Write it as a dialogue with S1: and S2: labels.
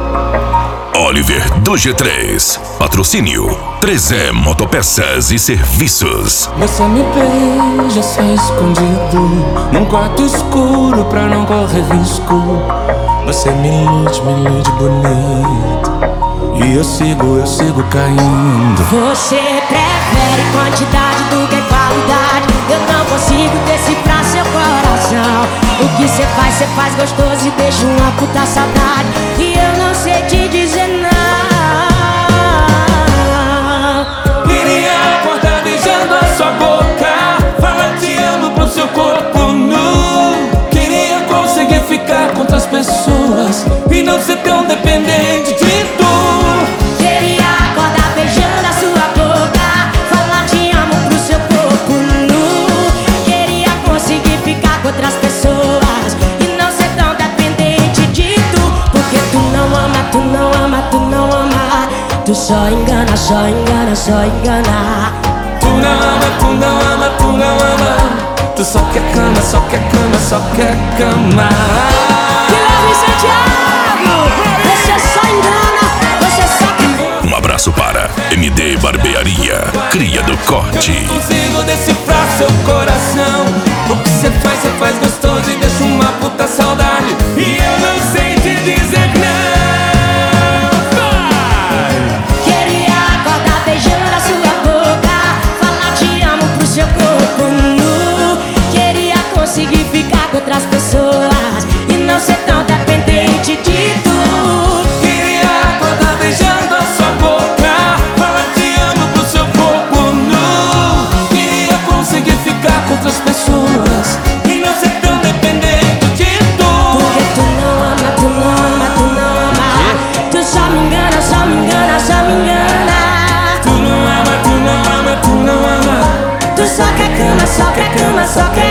S1: Oliver do G3. Patrocínio 3E Motopeças e Serviços.
S2: Você me beija só escondido num quarto escuro pra não correr risco. Você me ilude bonito. E eu sigo caindo.
S3: Você prefere quantidade do que qualidade. Eu não consigo decifrar seu coração. O que cê faz gostoso e deixa uma puta saudade. E eu não sei te dizer não.
S2: Queria acordar beijando a sua boca, falar te amo pro seu corpo nu. Queria conseguir ficar com outras pessoas e não ser tão dependente de tu.
S3: Queria acordar beijando a sua boca, falar te amo pro seu corpo nu. Queria conseguir ficar com outras pessoas e não ser tão dependente de tu. Porque tu não ama, tu não ama, tu não ama. Tu só engana, só engana, só engana.
S2: Tu não ama, tu não ama, tu não ama. Tu só quer cama, só quer cama, só quer cama.
S3: Guilherme Santiago, você só engana, você só quer.
S1: Um abraço para MD Barbearia, Cria do Corte.
S2: Eu não consigo decifrar seu coração. O que cê faz gostoso e deixa uma puta saudade. E eu não sei te dizer não. Vai!
S3: Queria acordar beijando a sua boca, falar te amo pro seu corpo nu. Queria conseguir ficar com outras pessoas e não ser tão dependente de tu.
S2: Queria acordar beijando a sua boca, falar te amo pro seu corpo nu. Queria conseguir ficar com outras pessoas e não ser tão dependente de tu.
S3: Porque tu não ama, tu não ama, tu não ama. Tu só me engana, só me engana, só me engana.
S2: Tu não ama, tu não ama, tu não ama.
S3: Tu só quer cama, só quer cama, só quer